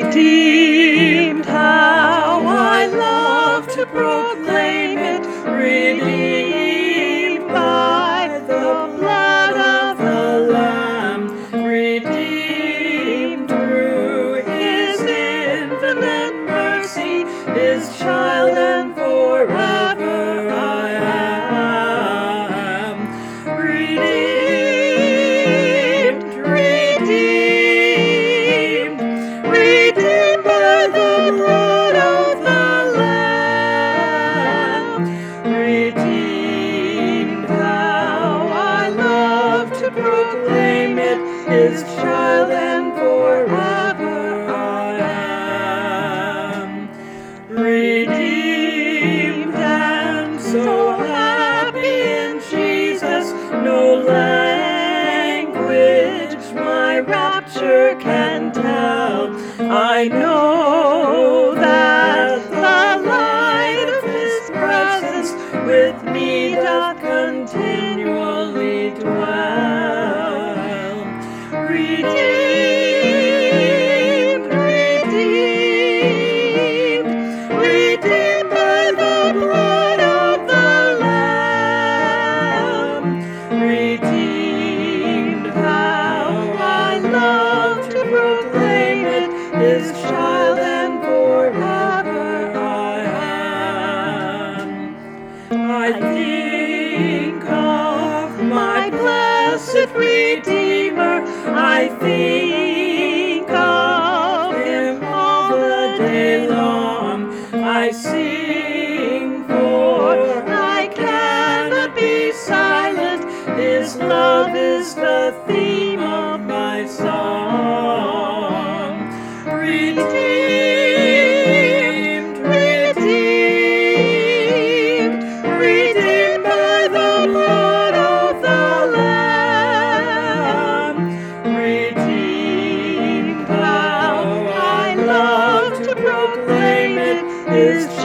redeemed, how I love to proclaim it, redeemed by the blood of the Lamb, redeemed through His infinite mercy, His child and forever I am. Redeemed, redeemed, redeemed by the blood of the Lamb, redeemed, how I love to proclaim it, His child and forever I am. Redeemed and so happy in Jesus, no language my rapture can tell. I know that the light of His presence with me doth continually dwell. Redeemed, redeemed, redeemed by the blood of the Lamb, redeemed, how I love to proclaim it, His child and forever I am. I think of my blessed Redeemer, I think of Him all the day long. I sing, for I cannot be silent, His love is the theme of my song. Redeemed, redeemed, redeemed by the blood of the Lamb, redeemed, how I love to proclaim it, His